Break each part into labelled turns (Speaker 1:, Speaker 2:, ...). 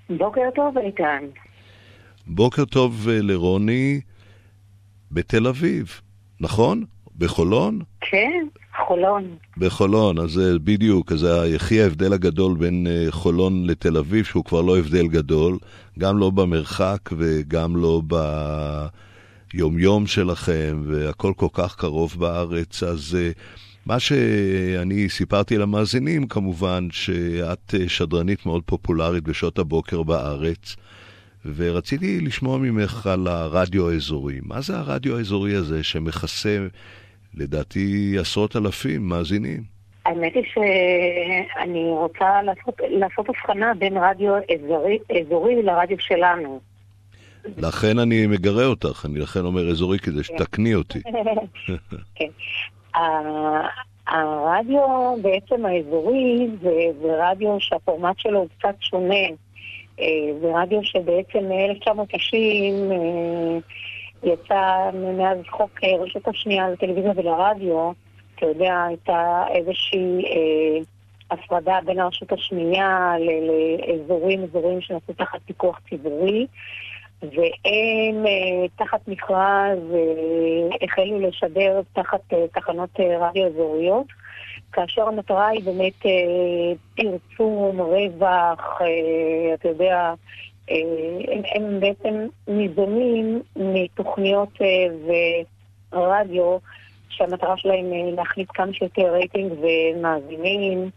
Speaker 1: בוקר טוב, איתן.
Speaker 2: בוקר טוב לרוני בתל אביב, נכון? בחולון?
Speaker 1: כן, חולון.
Speaker 2: בחולון, אז זה בדיוק, אז יחי ההבדל הגדול בין חולון לתל אביב, שהוא כבר לא הבדל גדול, גם לא במרחק וגם לא ביומיום שלכם, והכל כל כך קרוב בארץ. אז מה שאני סיפרתי למאזינים, כמובן שאת שדרנית מאוד פופולרית בשעות הבוקר בארץ, ורציתי לשמוע ממך על הרדיו האזורי. מה זה הרדיו האזורי הזה שמכסה, לדעתי, עשרות אלפים מאזינים?
Speaker 1: האמת היא שאני רוצה לעשות הבחנה בין רדיו אזורי לרדיו שלנו.
Speaker 2: לכן אני מגרה אותך, אני לכן אומר אזורי כדי שתקני אותי.
Speaker 1: כן. הרדיו בעצם האזורי זה רדיו שהפורמט שלו הוא קצת שונה. זה רדיו שבעצם מ-1990 יצא מאז חוק רשות השנייה לטלוויזיה ולרדיו. אתה יודע, הייתה איזושהי הפרדה בין הרשות השנייה לאזורים שנעשו תחת פיקוח ציבורי, והם תחת מכרז החלו לשדר תחת תחנות רדיו אזוריות, כאשר המטרה היא באמת פרסום, רווח, אתה יודע, הם בעצם ניזונים מתוכניות ורדיו שהמטרה שלהם להכניס כמה שיותר רייטינג ומאזינים,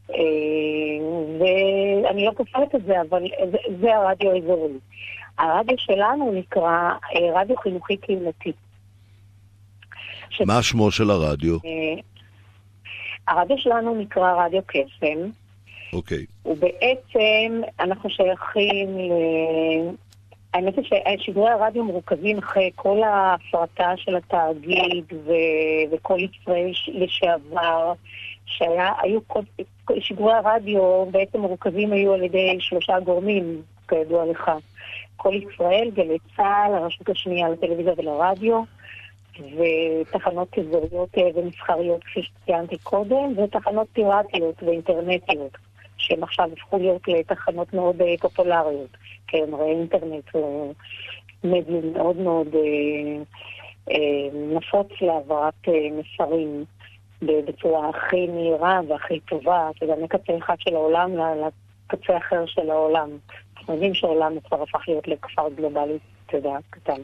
Speaker 1: ואני לא כופרת את זה, אבל זה הרדיו האזורי. הרדיו שלנו נקרא רדיו חינוכי קהילתי.
Speaker 2: מה שמו של הרדיו?
Speaker 1: הרדיו שלנו נקרא רדיו קסם.
Speaker 2: אוקיי.
Speaker 1: ובעצם אנחנו שייכים האמת היא ששידורי הרדיו מרוכזים אחרי כל ההפרטה של התאגיד וכל ישראל לשעבר, שידורי הרדיו בעצם מרוכזים היו על ידי 3 גורמים, כידוע לך. כל ישראל, גלי צה"ל, הרשות השנייה לטלוויזיה ולרדיו, ותחנות אזוריות ומסחריות כפי שציינתי קודם, ותחנות פיראטיות ואינטרנטיות, שהן עכשיו הפכו להיות לתחנות מאוד פופולריות. כן, אינטרנט הוא מדיום מאוד מאוד נפוץ להעברת מסרים בצורה הכי מהירה והכי טובה, שזה מקצה אחד של העולם לקצה אחר של העולם. אנחנו יודעים שהעולם כבר הפך להיות לכפר גלובלי, אתה יודע, קטן.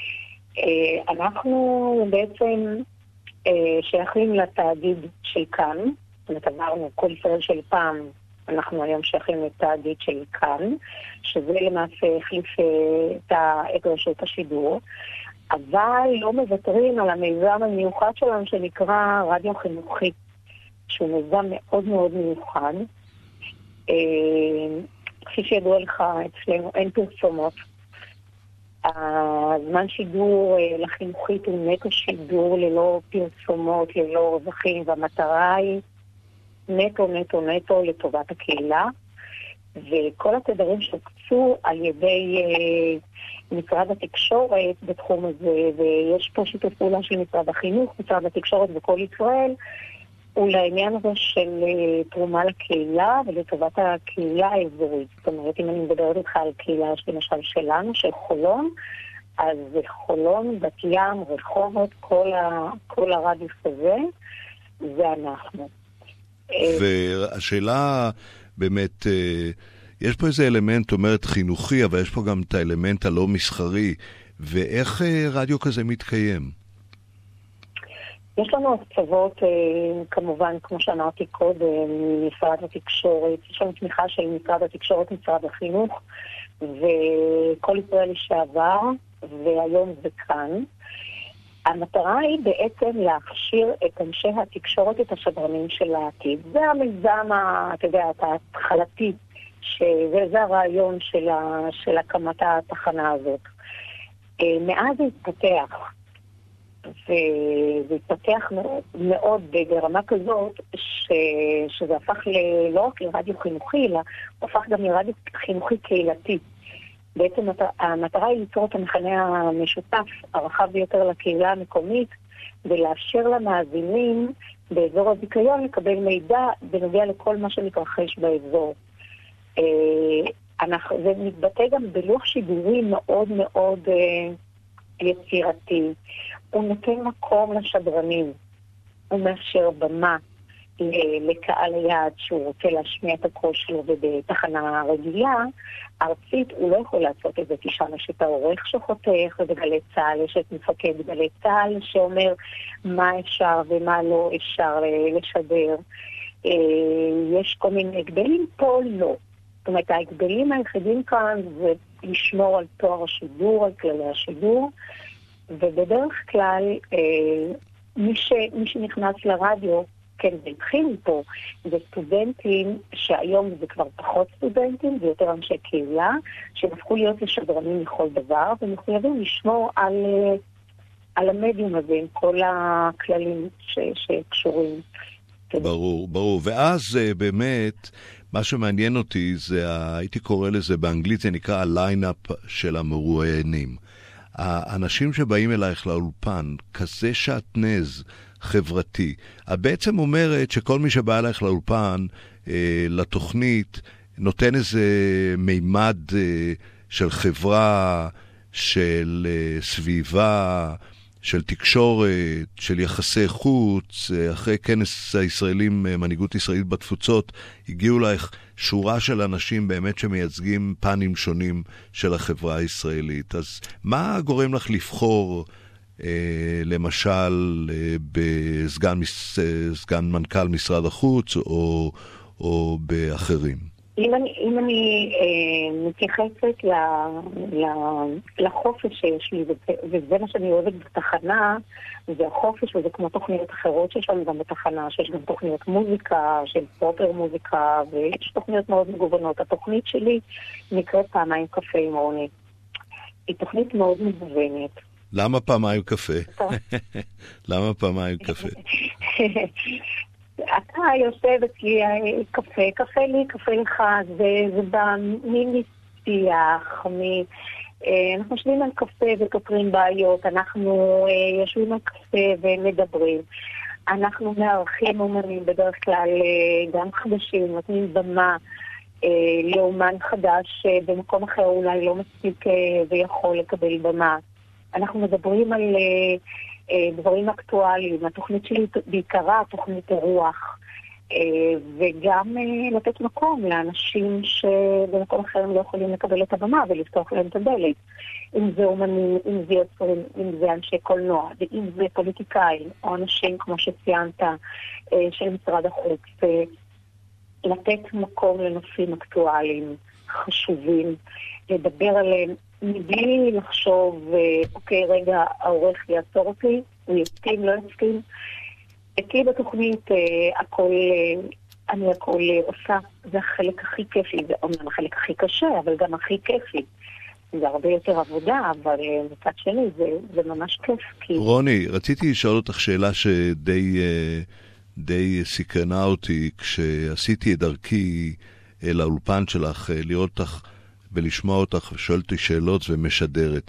Speaker 1: אנחנו בעצם שייכים לתאגיד של כאן, עברנו כל ישראל של פעם, אנחנו היום שייכים לתאגיד של כאן, שזה למעשה החליף את רשות השידור, אבל לא מוותרים על המיזם המיוחד שלנו שנקרא רדיו חינוכי, שהוא מיזם מאוד מאוד מיוחד. כפי שידוע לך, אצלנו אין פרסומות. הזמן שידור לחינוכית הוא נטו שידור ללא פרסומות, ללא רווחים, והמטרה היא נטו לטובת הקהילה, וכל התדרים שהוקצו על ידי משרד התקשורת בתחום הזה, ויש פה שיתוף פעולה של משרד החינוך, משרד התקשורת וכל ישראל, הוא לעניין הזה של תרומה לקהילה ולטובת הקהילה האזורית. זאת אומרת, אם אני מדברת איתך על קהילה למשל שלנו, של חולון, אז חולון, בת ים, רחובות, כל הרדיוס הזה, זה אנחנו.
Speaker 2: והשאלה באמת, יש פה איזה אלמנט, אומרת חינוכי, אבל יש פה גם את האלמנט הלא מסחרי, ואיך רדיו כזה מתקיים?
Speaker 1: יש לנו הקצוות, כמובן, כמו שאמרתי קודם, משרד התקשורת, יש לנו תמיכה של משרד התקשורת, משרד החינוך, וכל ישראל לשעבר, והיום זה כאן. המטרה היא בעצם להכשיר את אנשי התקשורת, את השדרנים של העתיד. זה המיזם, אתה יודע, ההתחלתי, וזה הרעיון של הקמת התחנה הזאת. מאז זה התפתח. וזה התפתח מאוד ברמה כזאת שזה הפך לא רק לרדיו חינוכי, אלא הוא הפך גם לרדיו חינוכי קהילתי. בעצם המטרה היא ליצור את המכנה המשותף הרחב ביותר לקהילה המקומית, ולאפשר למאזינים באזור הזיכיון לקבל מידע בנוגע לכל מה שמתרחש באזור. זה מתבטא גם בלוח שידורי מאוד מאוד יצירתי. הוא נותן מקום לשדרנים, הוא מאפשר במה לקהל היעד שהוא רוצה להשמיע את הקול שלו, ובתחנה רגילה, ארצית, הוא לא יכול לעשות את זה, כי שם יש את העורך שחותך, ובגלי צהל יש את מפקד גלי צהל שאומר מה אפשר ומה לא אפשר לשדר. יש כל מיני הגבלים, פה לא. זאת אומרת, ההגבלים היחידים כאן זה לשמור על תואר השידור, על כללי השידור, ובדרך כלל מי שנכנס לרדיו, כן, זה התחיל פה, זה סטודנטים שהיום זה כבר פחות סטודנטים, זה יותר אנשי קהילה, שהפכו להיות לשדרנים לכל דבר, ומחויבים לשמור על המדיום הזה, עם כל הכללים שקשורים.
Speaker 2: ברור, ברור. ואז באמת, מה שמעניין אותי זה, הייתי קורא לזה באנגלית, זה נקרא הליינאפ של המרואיינים. האנשים שבאים אלייך לאולפן, כזה שעטנז חברתי, את בעצם אומרת שכל מי שבא אלייך לאולפן, לתוכנית, נותן איזה מימד של חברה, של סביבה, של תקשורת, של יחסי חוץ. אחרי כנס הישראלים, מנהיגות ישראלית בתפוצות, הגיעו לך שורה של אנשים באמת שמייצגים פנים שונים של החברה הישראלית. אז מה גורם לך לבחור, למשל, בסגן מנכ"ל משרד החוץ או באחרים?
Speaker 1: אם אני מתייחסת לחופש שיש לי, וזה מה שאני אוהבת בתחנה, זה החופש, וזה כמו תוכניות אחרות שיש לנו גם בתחנה, שיש גם תוכניות מוזיקה, של פרופר מוזיקה, ויש תוכניות מאוד מגוונות. התוכנית שלי נקראת פעמיים קפה עם רוני. היא תוכנית מאוד מגוונת.
Speaker 2: למה פעמיים קפה? למה פעמיים קפה?
Speaker 1: אתה יושב אצלי קפה לי, קפה לך, זה בא משיח, אנחנו יושבים על קפה ופותרים בעיות, אנחנו יושבים על קפה ומדברים, אנחנו מארחים אומנים בדרך כלל גם חדשים, נותנים במה לאומן חדש במקום אחר אולי לא מספיק ויכול לקבל במה. אנחנו מדברים על דברים אקטואליים, התוכנית שלי בעיקרה תוכנית רוח, וגם לתת מקום לאנשים שבמקום אחר הם לא יכולים לקבל את הבמה ולפתוח להם את הדלת. אם זה אומנים, אם זה יוצרים, אם זה אנשי קולנוע, ואם זה פוליטיקאים או אנשים כמו שציינת של משרד החוץ, לתת מקום לנושאים אקטואליים חשובים, לדבר עליהם מבלי לחשוב, אוקיי, רגע, העורך יעצור אותי, הוא יסכים, לא יסכים. אצלי בתוכנית אני הכל עושה, זה החלק הכי כיפי, זה אומנם החלק הכי קשה, אבל גם הכי כיפי. זה הרבה יותר עבודה, אבל מצד שני זה ממש כיף.
Speaker 2: רוני, רציתי לשאול אותך שאלה די סקרנה אותי, כשעשיתי את דרכי אל האולפן שלך, לראות אותך ולשמוע אותך ושואלתי שאלות ומשדרת.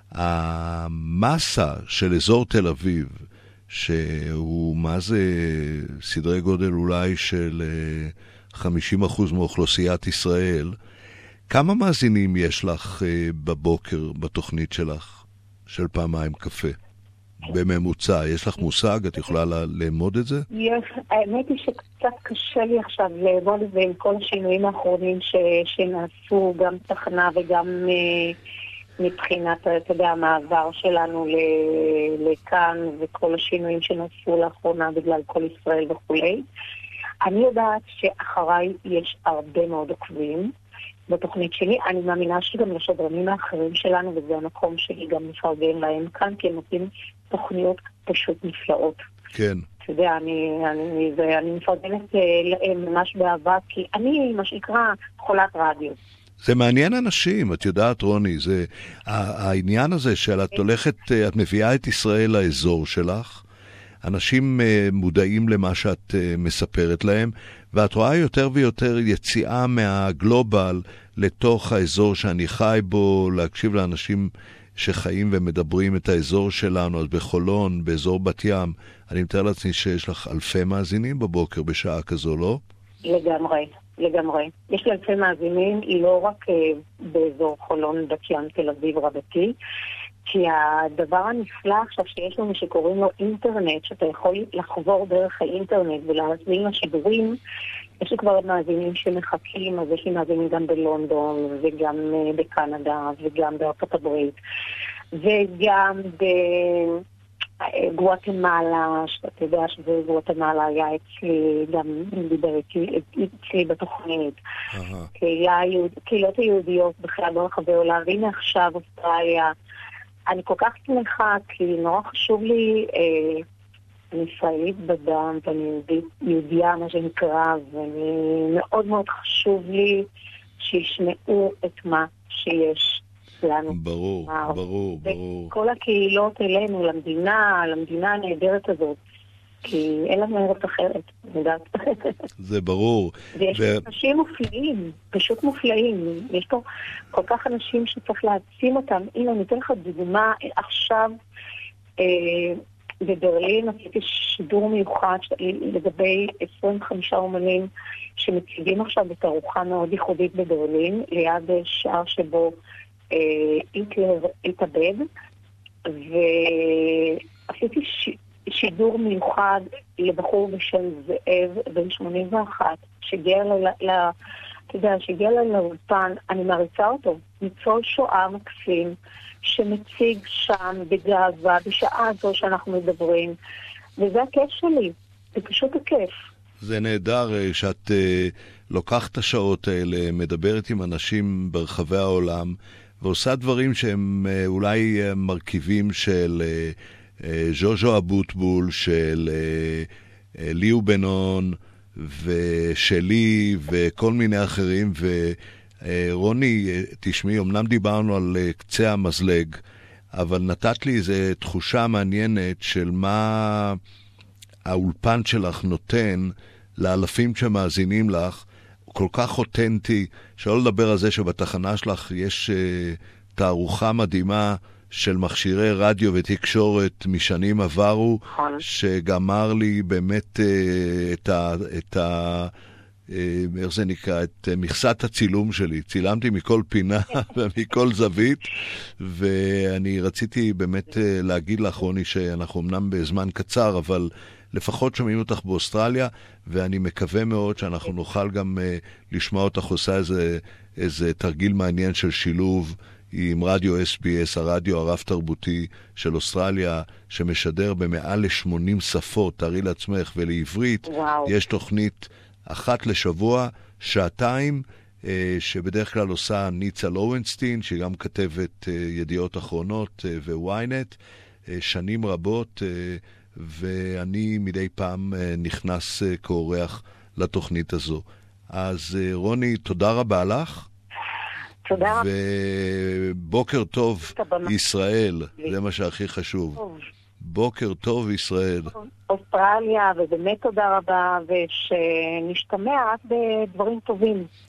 Speaker 2: המסה של אזור תל אביב, שהוא מה זה סדרי גודל אולי של 50% מאוכלוסיית ישראל, כמה מאזינים יש לך בבוקר בתוכנית שלך של פעמיים קפה? בממוצע, יש לך מושג? את יכולה לאמוד את זה?
Speaker 1: האמת היא שקצת קשה לי עכשיו לאמוד את זה עם כל השינויים האחרונים שנעשו, גם תחנה וגם מבחינת, אתה יודע, המעבר שלנו לכאן וכל השינויים שנעשו לאחרונה בגלל כל ישראל וכולי. אני יודעת שאחריי יש הרבה מאוד עוקבים בתוכנית שלי. אני מאמינה שגם לשדרנים האחרים שלנו, וזה המקום שלי גם מפרגן להם כאן, כי הם נותנים תוכניות פשוט נפלאות.
Speaker 2: כן.
Speaker 1: אתה יודע, אני מפרגנת להם ממש באהבה, כי אני, מה שנקרא, חולת רדיו.
Speaker 2: זה מעניין אנשים, את יודעת רוני, זה העניין הזה שאת הולכת, את מביאה את ישראל לאזור שלך, אנשים מודעים למה שאת מספרת להם, ואת רואה יותר ויותר יציאה מהגלובל לתוך האזור שאני חי בו, להקשיב לאנשים שחיים ומדברים את האזור שלנו. אז בחולון, באזור בת ים, אני מתאר לעצמי שיש לך אלפי מאזינים בבוקר בשעה כזו, לא?
Speaker 1: לגמרי, לגמרי. יש לי אלפי מאזינים, לא רק באזור חולון, בת ים, תל אביב רבתי, כי הדבר הנפלא עכשיו שיש לנו שקוראים לו אינטרנט, שאתה יכול לחבור דרך האינטרנט ולהזמין לשידורים, יש לי כבר מאזינים שמחכים, אז יש לי מאזינים גם בלונדון וגם בקנדה וגם בארצות הברית וגם בגואטמלה, שאתה יודע שבגואטמלה היה אצלי, גם דיבר אצלי בתוכנית. קהילות היהודיות בכלל ברחבי העולם, והנה עכשיו אוסטרליה. אני כל כך שמחה, כי נורא חשוב לי, אני ישראלית בדם, ואני יהודייה, מה שנקרא, ומאוד מאוד חשוב לי שישמעו את מה שיש לנו.
Speaker 2: ברור, ברור, ברור.
Speaker 1: וכל הקהילות אלינו, למדינה הנהדרת הזאת, כי אין לנו ארץ אחרת, יודעת.
Speaker 2: זה ברור.
Speaker 1: ויש אנשים מופלאים, פשוט מופלאים. יש פה כל כך אנשים שצריך להעצים אותם. הנה, אני אתן לך דוגמה. עכשיו, בברלין עשיתי שידור מיוחד לגבי 25 אומנים שמציגים עכשיו בתערוכה מאוד ייחודית בברלין, ליד שער שבו היטלר התאבד, ועשיתי שידור מיוחד לבחור בשם זאב בן 81 שהגיע לאולפן. אני מעריצה אותו, ניצול שואה מקסים שמציג שם בגאווה בשעה הזו שאנחנו מדברים, וזה הכיף שלי, זה פשוט הכיף.
Speaker 2: זה נהדר שאת לוקחת את השעות האלה, מדברת עם אנשים ברחבי העולם ועושה דברים שהם אולי מרכיבים של ז'וז'ו אבוטבול, של ליאו בנון ושלי וכל מיני אחרים. ורוני, תשמעי, אמנם דיברנו על קצה המזלג, אבל נתת לי איזו תחושה מעניינת של מה האולפן שלך נותן לאלפים שמאזינים לך. הוא כל כך אותנטי, שלא לדבר על זה שבתחנה שלך יש תערוכה מדהימה של מכשירי רדיו ותקשורת משנים עברו, שגמר לי באמת איך זה נקרא, את מכסת הצילום שלי. צילמתי מכל פינה ומכל זווית, ואני רציתי באמת להגיד לך, רוני, שאנחנו אמנם בזמן קצר, אבל לפחות שומעים אותך באוסטרליה, ואני מקווה מאוד שאנחנו נוכל גם לשמוע אותך עושה איזה תרגיל מעניין של שילוב עם רדיו SBS, הרדיו הרב תרבותי של אוסטרליה, שמשדר במעל ל-80 שפות, תארי לעצמך, ולעברית.
Speaker 1: וואו. יש
Speaker 2: תוכנית אחת לשבוע, שעתיים, שבדרך כלל עושה ניצה לורנסטין, שהיא גם כתבת ידיעות אחרונות וויינט, שנים רבות, ואני מדי פעם נכנס כאורח לתוכנית הזו. אז רוני, תודה רבה לך.
Speaker 1: תודה.
Speaker 2: ובוקר טוב ישראל, זה מה שהכי חשוב. בוקר טוב ישראל.
Speaker 1: אוסטרליה, ובאמת תודה רבה, ושנשתמע בדברים טובים.